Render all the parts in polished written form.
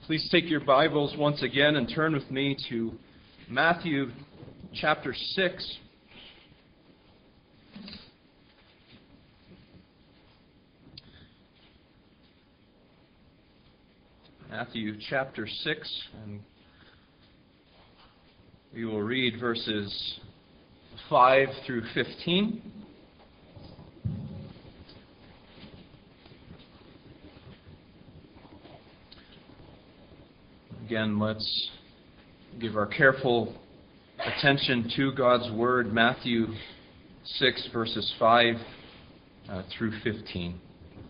Please take your Bibles once again and turn with me to Matthew chapter 6. Matthew chapter 6, and we will read verses 5 through 15. Again, let's give our careful attention to God's Word, Matthew 6, verses 5 through 15.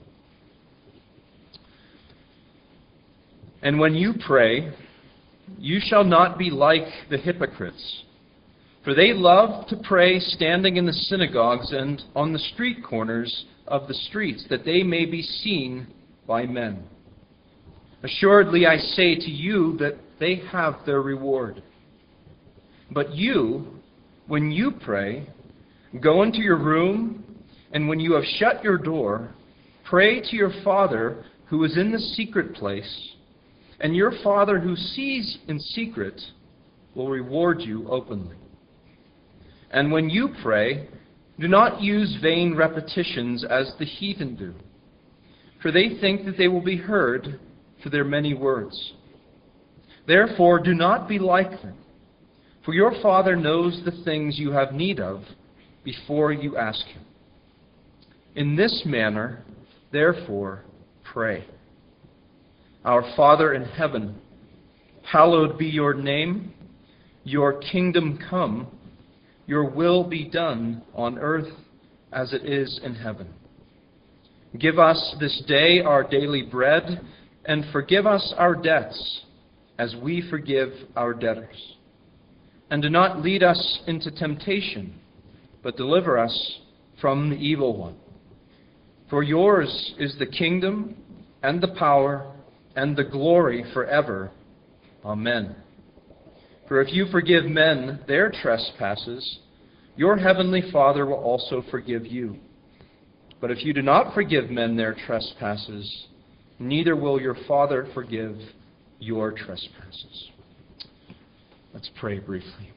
And when you pray, you shall not be like the hypocrites, for they love to pray standing in the synagogues and on the street corners of the streets, that they may be seen by men. Assuredly, I say to you that they have their reward. But you, when you pray, go into your room, and when you have shut your door, pray to your Father who is in the secret place, and your Father who sees in secret will reward you openly. And when you pray, do not use vain repetitions as the heathen do, for they think that they will be heard for their many words. Therefore, do not be like them, for your Father knows the things you have need of before you ask Him. In this manner, therefore, pray. Our Father in heaven, hallowed be your name. Your kingdom come. Your will be done on earth as it is in heaven. Give us this day our daily bread, and forgive us our debts as we forgive our debtors. And do not lead us into temptation, but deliver us from the evil one. For yours is the kingdom, and the power, and the glory forever. Amen. For if you forgive men their trespasses, your heavenly Father will also forgive you. But if you do not forgive men their trespasses, neither will your Father forgive your trespasses. Let's pray briefly.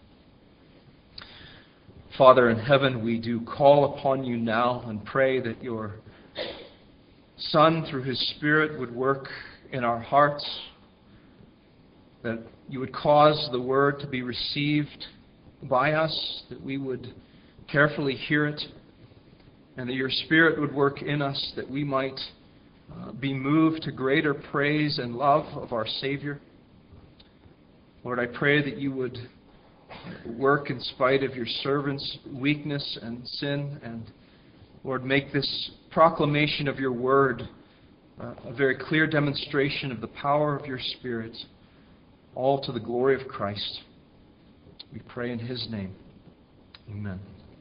Father in heaven, we do call upon you now and pray that your Son, through his Spirit, would work in our hearts, that you would cause the word to be received by us, that we would carefully hear it, and that your Spirit would work in us, that we might be moved to greater praise and love of our Savior. Lord, I pray that you would work in spite of your servants' weakness and sin, and Lord, make this proclamation of your word a very clear demonstration of the power of your Spirit, all to the glory of Christ. We pray in his name. Amen.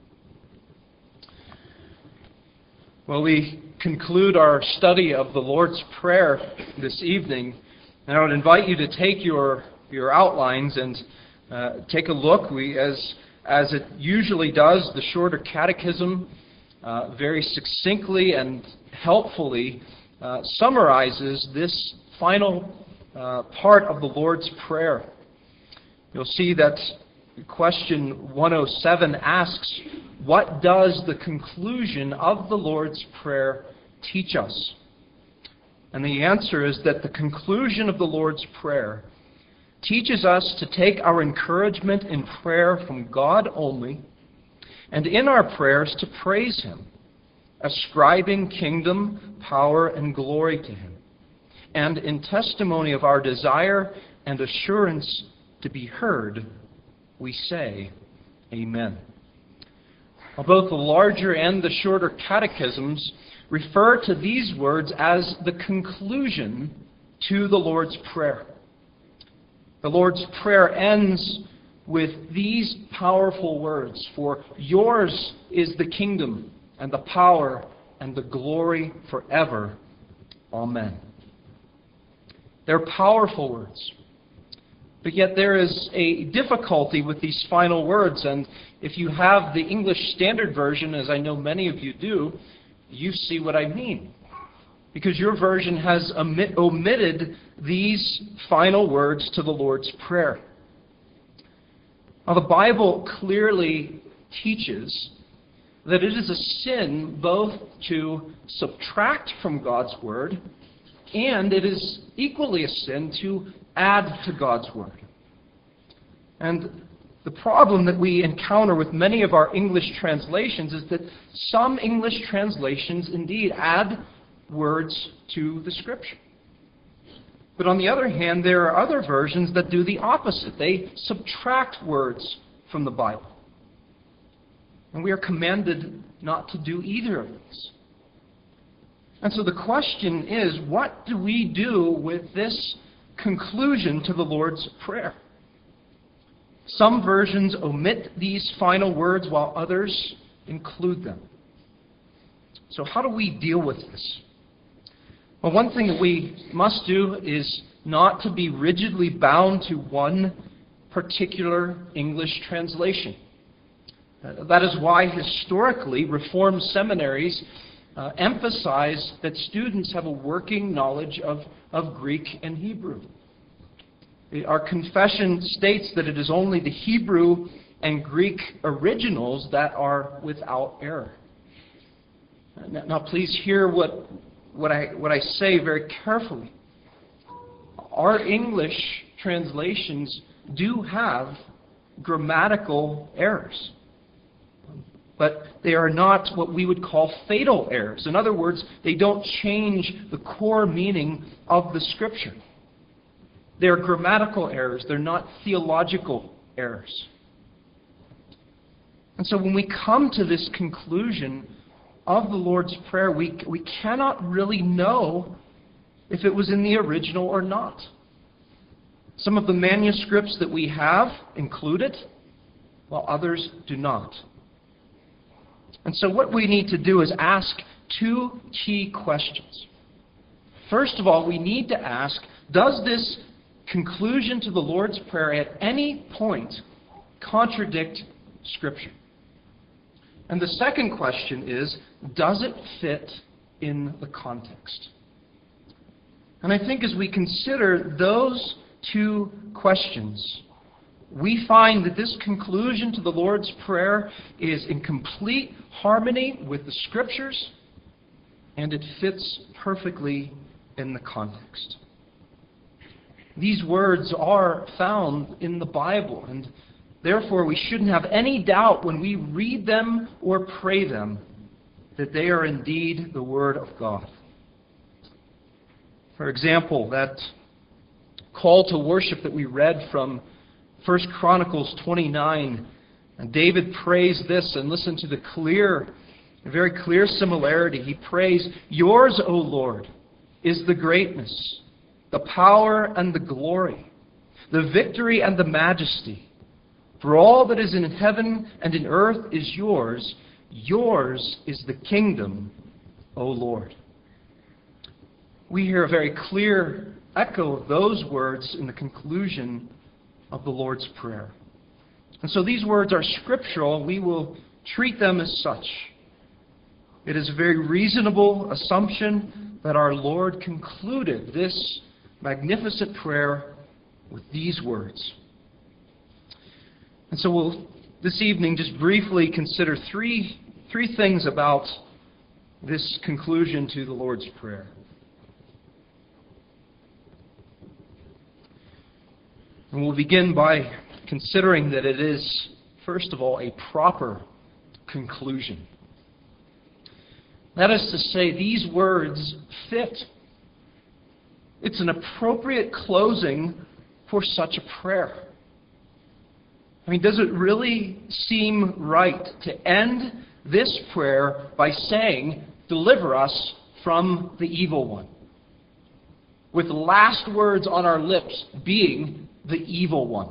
Well, we conclude our study of the Lord's Prayer this evening, and I would invite you to take your outlines and take a look. As it usually does, the Shorter Catechism very succinctly and helpfully summarizes this final part of the Lord's Prayer. You'll see that question 107 asks, what does the conclusion of the Lord's Prayer teach us? And the answer is that the conclusion of the Lord's Prayer teaches us to take our encouragement in prayer from God only, and in our prayers to praise Him, ascribing kingdom, power, and glory to Him. And in testimony of our desire and assurance to be heard, we say, Amen. Both the larger and the shorter catechisms refer to these words as the conclusion to the Lord's Prayer. The Lord's Prayer ends with these powerful words, for yours is the kingdom and the power and the glory forever. Amen. They're powerful words. But yet there is a difficulty with these final words, and if you have the English Standard Version, as I know many of you do, you see what I mean. because your version has omitted these final words to the Lord's Prayer. Now, the Bible clearly teaches that it is a sin both to subtract from God's Word, and it is equally a sin to add to God's Word. And the problem that we encounter with many of our English translations is that some English translations indeed add words to the Scripture. But on the other hand, there are other versions that do the opposite. They subtract words from the Bible. And we are commanded not to do either of these. And so the question is, what do we do with this conclusion to the Lord's Prayer? Some versions omit these final words while others include them. So how do we deal with this? Well, one thing that we must do is not to be rigidly bound to one particular English translation. That is why historically Reformed seminaries emphasize that students have a working knowledge of Greek and Hebrew. Our confession states that it is only the Hebrew and Greek originals that are without error. Now please hear what I say very carefully. Our English translations do have grammatical errors. But they are not what we would call fatal errors. In other words, they don't change the core meaning of the Scripture. They're grammatical errors. They're not theological errors. And so when we come to this conclusion of the Lord's Prayer, we cannot really know if it was in the original or not. Some of the manuscripts that we have include it, while others do not. And so what we need to do is ask two key questions. First of all, we need to ask, does this conclusion to the Lord's Prayer at any point contradict Scripture? And the second question is, does it fit in the context? And I think as we consider those two questions, we find that this conclusion to the Lord's Prayer is in complete harmony with the Scriptures, and it fits perfectly in the context. These words are found in the Bible, and therefore we shouldn't have any doubt when we read them or pray them that they are indeed the Word of God. For example, that call to worship that we read from 1 Chronicles 29, and David prays this, and listen to the very clear similarity. He prays, "Yours, O Lord, is the greatness, the power and the glory, the victory and the majesty. For all that is in heaven and in earth is yours. Yours is the kingdom, O Lord." We hear a very clear echo of those words in the conclusion of the Lord's Prayer. And so these words are scriptural, and we will treat them as such. It is a very reasonable assumption that our Lord concluded this magnificent prayer with these words. And so we'll this evening just briefly consider three things about this conclusion to the Lord's Prayer. And we'll begin by considering that it is, first of all, a proper conclusion. That is to say, these words fit. It's an appropriate closing for such a prayer. I mean, does it really seem right to end this prayer by saying, "Deliver us from the evil one," with the last words on our lips being the evil one?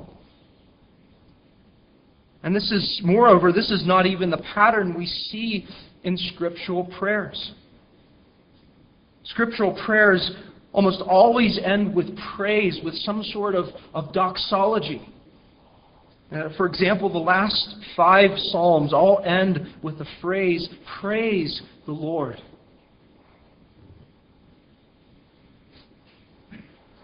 And this is not even the pattern we see in scriptural prayers. Scriptural prayers almost always end with praise, with some sort of doxology. For example, the last 5 Psalms all end with the phrase, "Praise the Lord."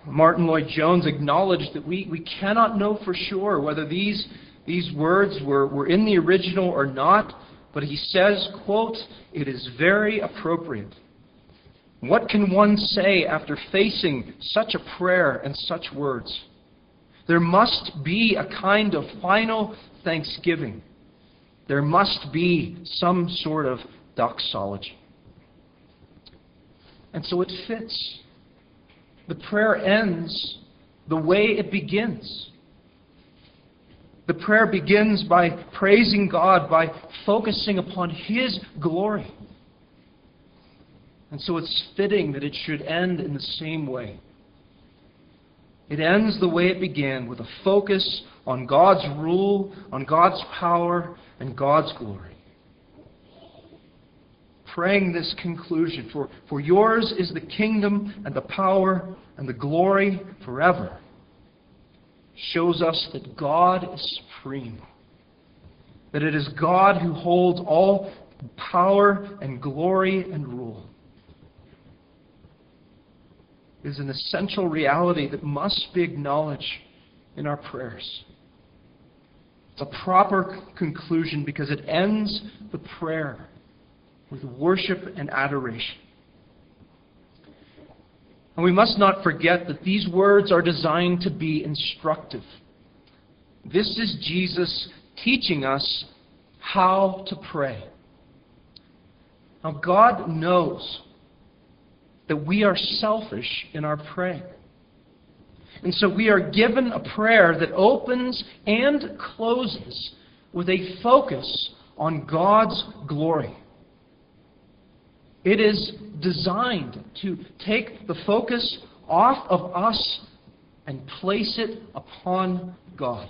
Martin Lloyd-Jones acknowledged that we cannot know for sure whether these words were in the original or not, but he says, quote, "It is very appropriate. What can one say after facing such a prayer and such words? There must be a kind of final thanksgiving. There must be some sort of doxology." And so it fits. The prayer ends the way it begins. The prayer begins by praising God, by focusing upon His glory. And so it's fitting that it should end in the same way. It ends the way it began, with a focus on God's rule, on God's power, and God's glory. Praying this conclusion, for yours is the kingdom and the power and the glory forever, shows us that God is supreme. That it is God who holds all power and glory and rule. It is an essential reality that must be acknowledged in our prayers. It's a proper conclusion because it ends the prayer with worship and adoration. And we must not forget that these words are designed to be instructive. This is Jesus teaching us how to pray. Now, God knows that we are selfish in our praying. And so we are given a prayer that opens and closes with a focus on God's glory. It is designed to take the focus off of us and place it upon God.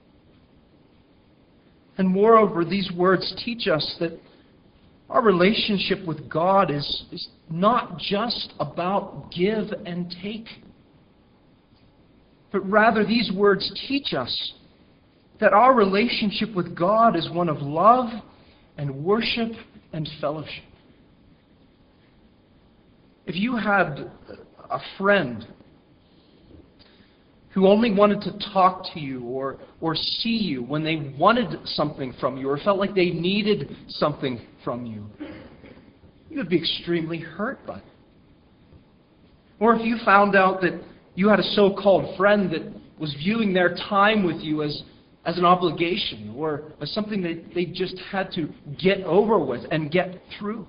And moreover, these words teach us that our relationship with God is not just about give and take. But rather, these words teach us that our relationship with God is one of love and worship and fellowship. If you had a friend who only wanted to talk to you or see you when they wanted something from you or felt like they needed something from you, you would be extremely hurt by it. Or if you found out that you had a so-called friend that was viewing their time with you as an obligation or as something that they just had to get over with and get through.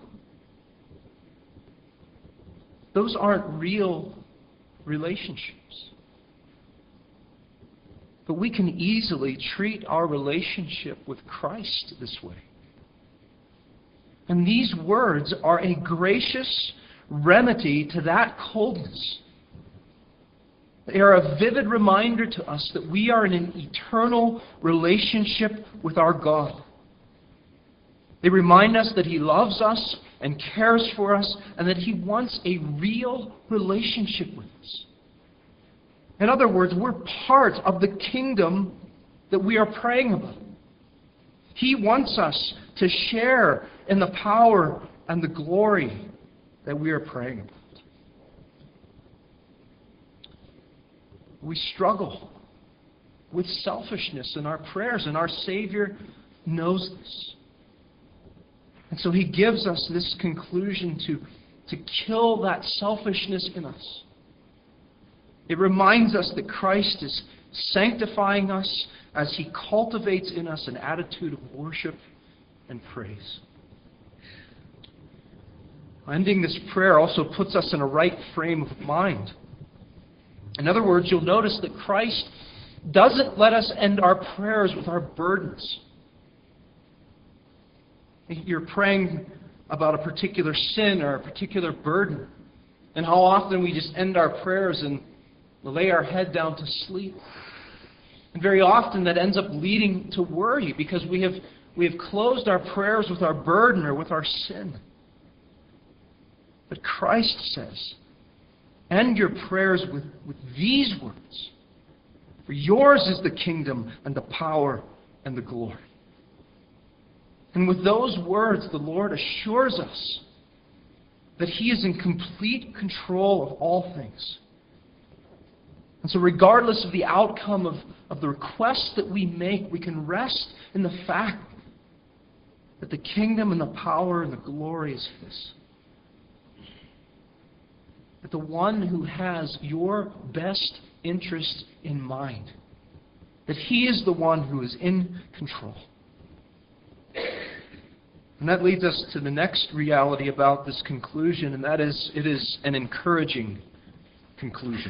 Those aren't real relationships. But we can easily treat our relationship with Christ this way. And these words are a gracious remedy to that coldness. They are a vivid reminder to us that we are in an eternal relationship with our God. They remind us that He loves us and cares for us, and that He wants a real relationship with us. In other words, we're part of the kingdom that we are praying about. He wants us to share in the power and the glory that we are praying about. We struggle with selfishness in our prayers, and our Savior knows this. And so He gives us this conclusion to kill that selfishness in us. It reminds us that Christ is sanctifying us as He cultivates in us an attitude of worship and praise. Ending this prayer also puts us in a right frame of mind. In other words, you'll notice that Christ doesn't let us end our prayers with our burdens. You're praying about a particular sin or a particular burden. And how often we just end our prayers and lay our head down to sleep. And very often that ends up leading to worry because we have closed our prayers with our burden or with our sin. But Christ says, end your prayers with these words. For yours is the kingdom and the power and the glory. And with those words, the Lord assures us that He is in complete control of all things. And so regardless of the outcome of the requests that we make, we can rest in the fact that the kingdom and the power and the glory is His. That the one who has your best interest in mind, that He is the one who is in control. And that leads us to the next reality about this conclusion, and that is, it is an encouraging conclusion.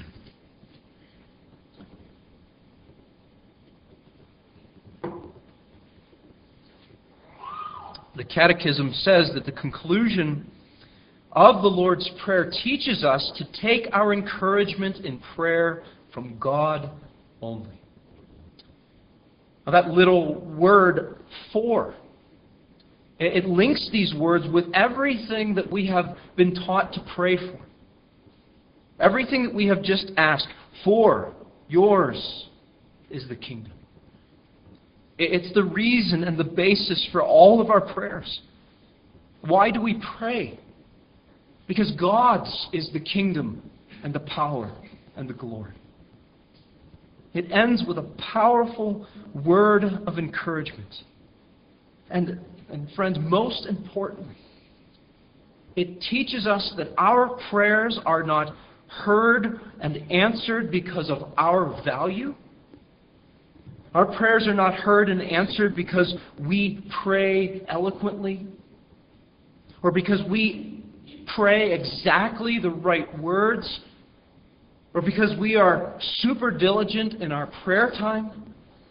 The Catechism says that the conclusion of the Lord's Prayer teaches us to take our encouragement in prayer from God only. Now that little word, for, it links these words with everything that we have been taught to pray for. Everything that we have just asked for, yours is the kingdom. It's the reason and the basis for all of our prayers. Why do we pray? Because God's is the kingdom and the power and the glory. It ends with a powerful word of encouragement. And friends, most importantly, it teaches us that our prayers are not heard and answered because of our value. Our prayers are not heard and answered because we pray eloquently or because we pray exactly the right words or because we are super diligent in our prayer time.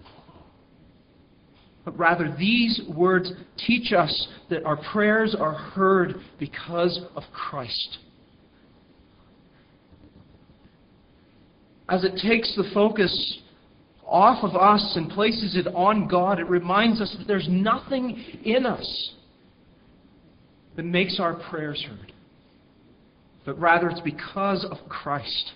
But rather, these words teach us that our prayers are heard because of Christ. As it takes the focus off of us and places it on God, it reminds us that there's nothing in us that makes our prayers heard. But rather, it's because of Christ.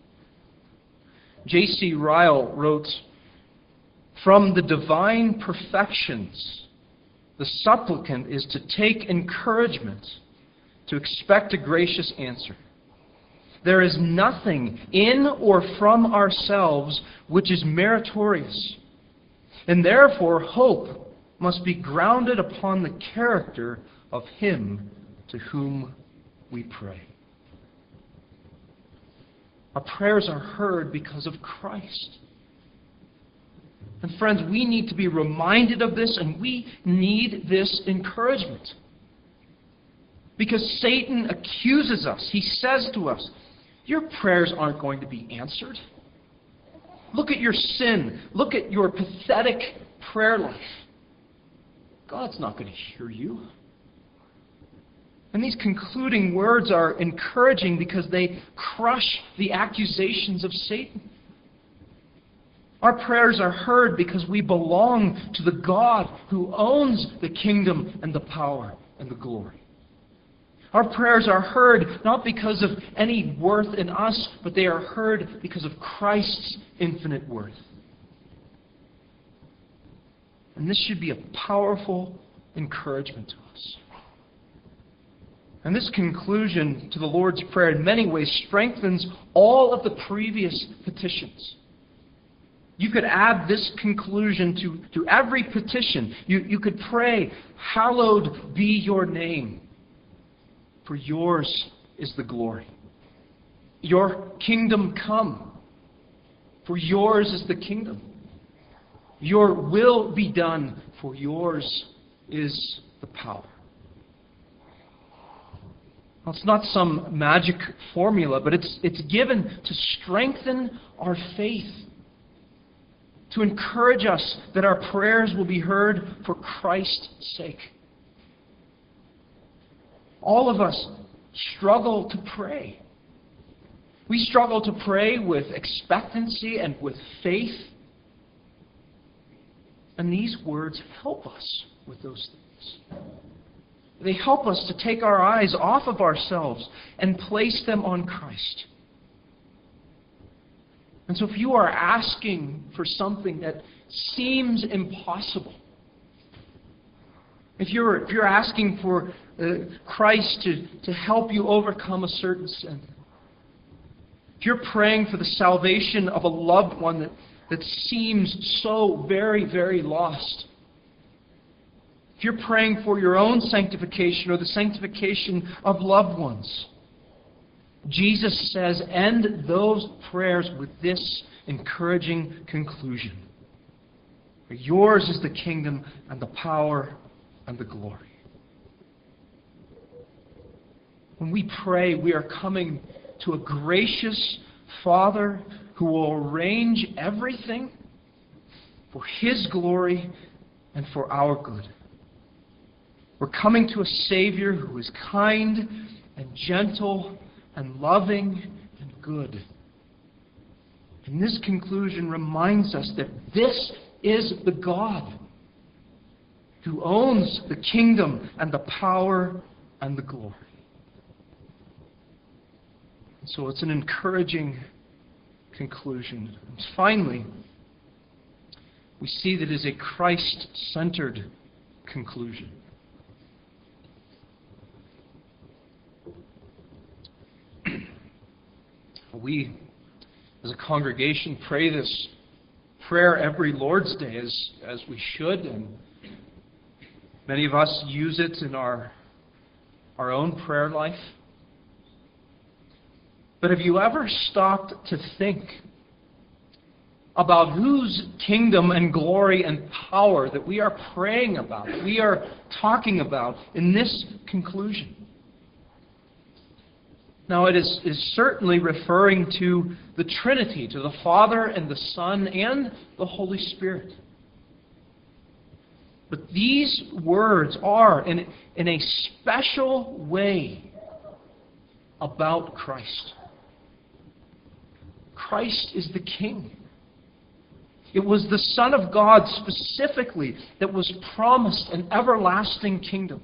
J.C. Ryle wrote, "From the divine perfections, the supplicant is to take encouragement, to expect a gracious answer. There is nothing in or from ourselves which is meritorious, and therefore hope must be grounded upon the character of Him to whom we pray." Our prayers are heard because of Christ. And friends, we need to be reminded of this, and we need this encouragement. Because Satan accuses us. He says to us, your prayers aren't going to be answered. Look at your sin. Look at your pathetic prayer life. God's not going to hear you. And these concluding words are encouraging because they crush the accusations of Satan. Our prayers are heard because we belong to the God who owns the kingdom and the power and the glory. Our prayers are heard not because of any worth in us, but they are heard because of Christ's infinite worth. And this should be a powerful encouragement to us. And this conclusion to the Lord's Prayer in many ways strengthens all of the previous petitions. You could add this conclusion to every petition. You could pray, "Hallowed be your name, for yours is the glory. Your kingdom come, for yours is the kingdom. Your will be done, for yours is the power." Well, it's not some magic formula, but it's given to strengthen our faith, to encourage us that our prayers will be heard for Christ's sake. All of us struggle to pray. We struggle to pray with expectancy and with faith. And these words help us with those things. They help us to take our eyes off of ourselves and place them on Christ. And so if you are asking for something that seems impossible, if you're asking for Christ to help you overcome a certain sin, if you're praying for the salvation of a loved one that seems so very, very lost, if you're praying for your own sanctification or the sanctification of loved ones, Jesus says, end those prayers with this encouraging conclusion. For yours is the kingdom and the power and the glory. When we pray, we are coming to a gracious Father who will arrange everything for His glory and for our good. We're coming to a Savior who is kind and gentle and loving and good. And this conclusion reminds us that this is the God who owns the kingdom and the power and the glory. And so it's an encouraging conclusion. And finally, we see that it is a Christ-centered conclusion. We, as a congregation, pray this prayer every Lord's Day, as we should, and many of us use it in our own prayer life. But have you ever stopped to think about whose kingdom and glory and power that we are praying about, that we are talking about in this conclusion? Now, it is certainly referring to the Trinity, to the Father and the Son and the Holy Spirit. But these words are, in a special way, about Christ. Christ is the King. It was the Son of God specifically that was promised an everlasting kingdom.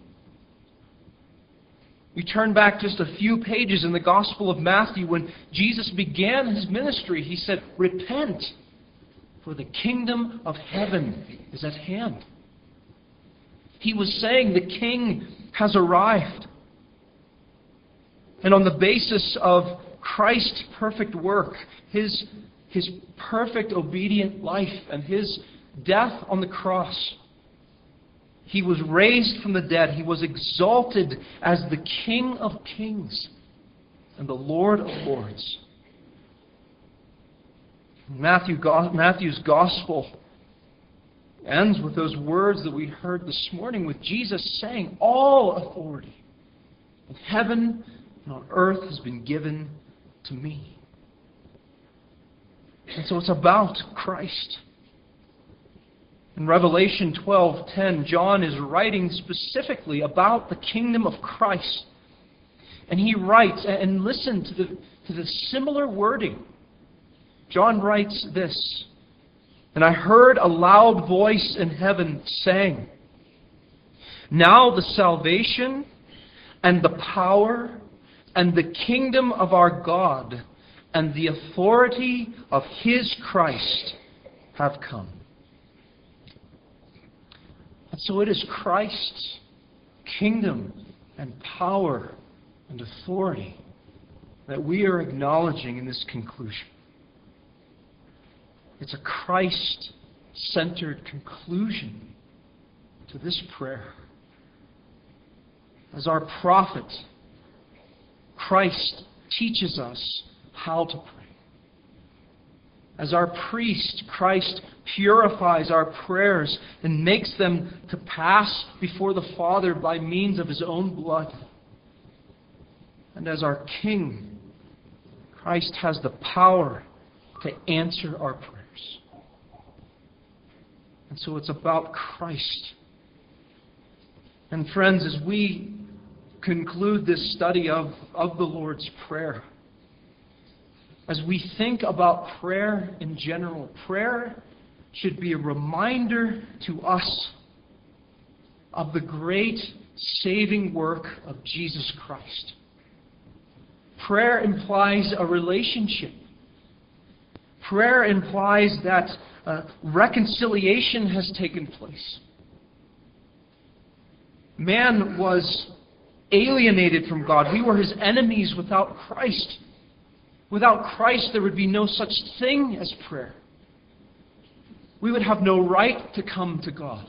We turn back just a few pages in the Gospel of Matthew when Jesus began His ministry. He said, "Repent, for the kingdom of heaven is at hand." He was saying the King has arrived. And on the basis of Christ's perfect work, His perfect obedient life, and His death on the cross, He was raised from the dead. He was exalted as the King of kings and the Lord of lords. Matthew's Gospel ends with those words that we heard this morning, with Jesus saying, "All authority in heaven and on earth has been given to me." And so it's about Christ. In Revelation 12:10, John is writing specifically about the kingdom of Christ. And he writes, and listen to the similar wording. John writes this, "And I heard a loud voice in heaven saying, 'Now the salvation and the power and the kingdom of our God and the authority of His Christ have come.'" And so it is Christ's kingdom and power and authority that we are acknowledging in this conclusion. It's a Christ-centered conclusion to this prayer. As our prophet, Christ teaches us how to pray. As our priest, Christ purifies our prayers and makes them to pass before the Father by means of His own blood. And as our King, Christ has the power to answer our prayers. And so it's about Christ. And friends, as we conclude this study of the Lord's Prayer, as we think about prayer in general, prayer should be a reminder to us of the great saving work of Jesus Christ. Prayer implies a relationship. Prayer implies that reconciliation has taken place. Man was alienated from God. We were His enemies without Christ. Without Christ, there would be no such thing as prayer. We would have no right to come to God.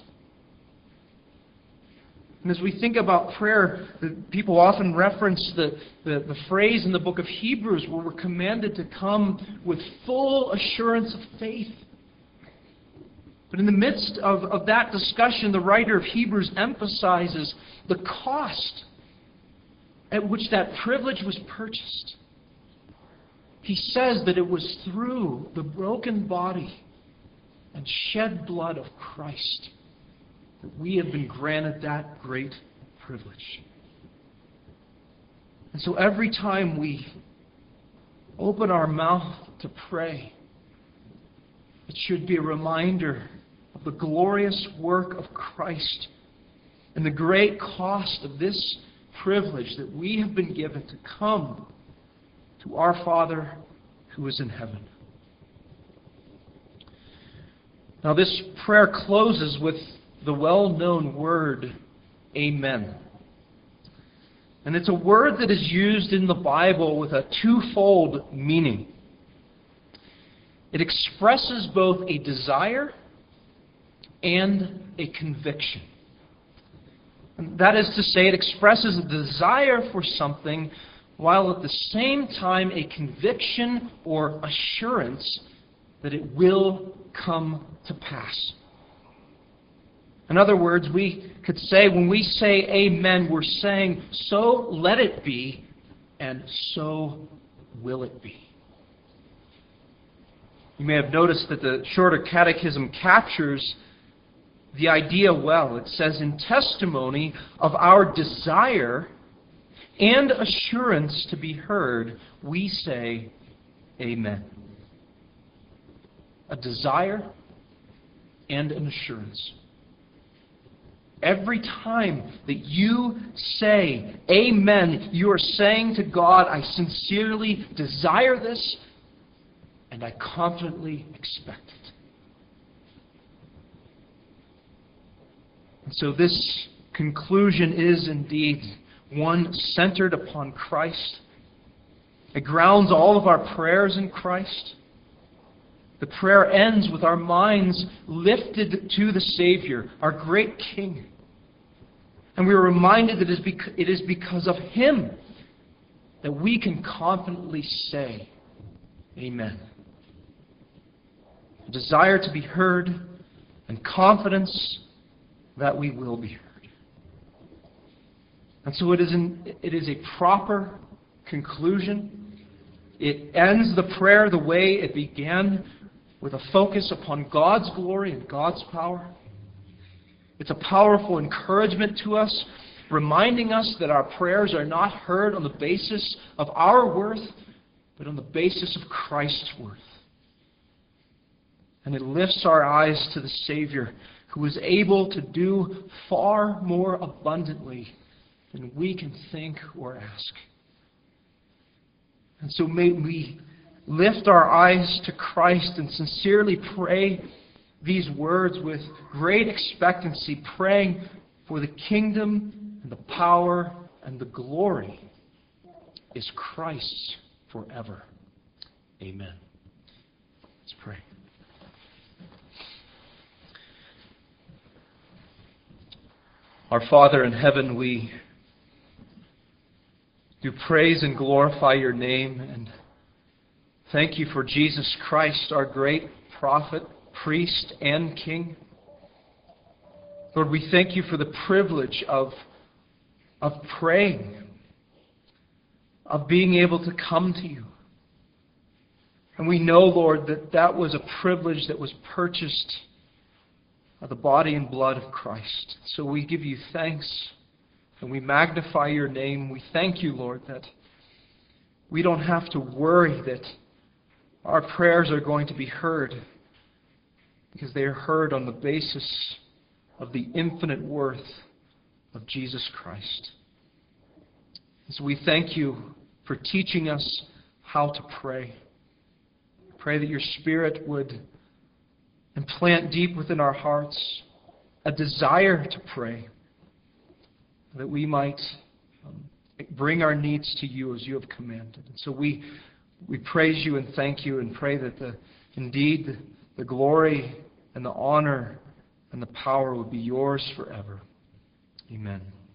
And as we think about prayer, people often reference the phrase in the book of Hebrews where we're commanded to come with full assurance of faith. But in the midst of that discussion, the writer of Hebrews emphasizes the cost at which that privilege was purchased. He says that it was through the broken body and shed blood of Christ that we have been granted that great privilege. And so every time we open our mouth to pray, it should be a reminder of the glorious work of Christ and the great cost of this privilege that we have been given to come to our Father who is in heaven. Now this prayer closes with the well-known word, Amen. And it's a word that is used in the Bible with a twofold meaning. It expresses both a desire and a conviction. And that is to say, it expresses a desire for something while at the same time a conviction or assurance that it will come to pass. In other words, we could say, when we say amen, we're saying, so let it be, and so will it be. You may have noticed that the Shorter Catechism captures the idea well. It says, in testimony of our desire and assurance to be heard, we say, amen. A desire and an assurance. Every time that you say amen, you are saying to God, I sincerely desire this and I confidently expect it. And so this conclusion is indeed one centered upon Christ. It grounds all of our prayers in Christ. The prayer ends with our minds lifted to the Savior, our great King. And we are reminded that it is because of Him that we can confidently say, amen. A desire to be heard and confidence that we will be heard. And so it is a proper conclusion. It ends the prayer the way it began, with a focus upon God's glory and God's power. It's a powerful encouragement to us, reminding us that our prayers are not heard on the basis of our worth, but on the basis of Christ's worth. And it lifts our eyes to the Savior, who is able to do far more abundantly than we can think or ask. And so may we lift our eyes to Christ and sincerely pray these words with great expectancy, praying for the kingdom and the power and the glory is Christ's forever. Amen. Let's pray. Our Father in heaven, we do praise and glorify your name, and thank you for Jesus Christ, our great prophet, priest, and king. Lord, we thank you for the privilege of praying, of being able to come to you. And we know, Lord, that was a privilege that was purchased by the body and blood of Christ. So we give you thanks and we magnify your name. We thank you, Lord, that we don't have to worry that our prayers are going to be heard, because they are heard on the basis of the infinite worth of Jesus Christ. So we thank you for teaching us how to pray. Pray that your Spirit would implant deep within our hearts a desire to pray, that we might bring our needs to you as you have commanded. And so we We praise you and thank you and pray that indeed the glory and the honor and the power would be yours forever. Amen.